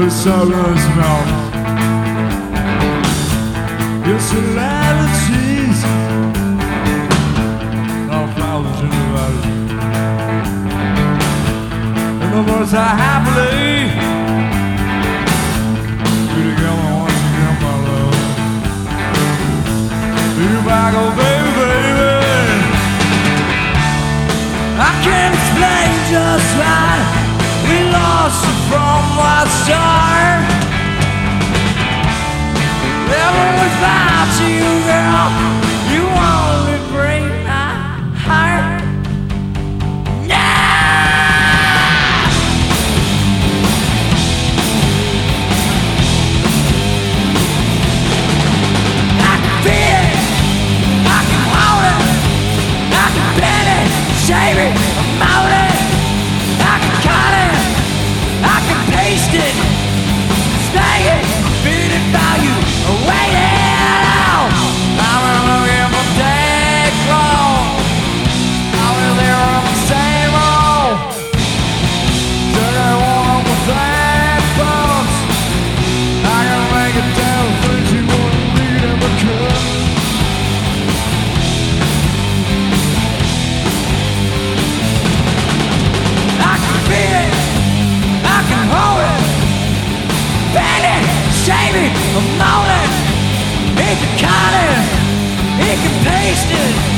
the soulless mouth. It's a land of cheese, all flowers in the valley, and the birds are happily be together once again, my love. You back, oh baby, baby. I can't explain just why we lost it from our start. Never without you, girl, you only break my heart. Yeah! I can feel it, I can hold it, I can bend it, shave it, mold it, I can cut it, I can paste it, snag it, beat it by you, wait it out. I'm looking for dead clothes, I was there on the same road, took it one with that bones. I can make it down the things you wouldn't lead in the cut. I can feel it, I can hold it, bend it, shave it, mold it, he can cut it, he can paste it.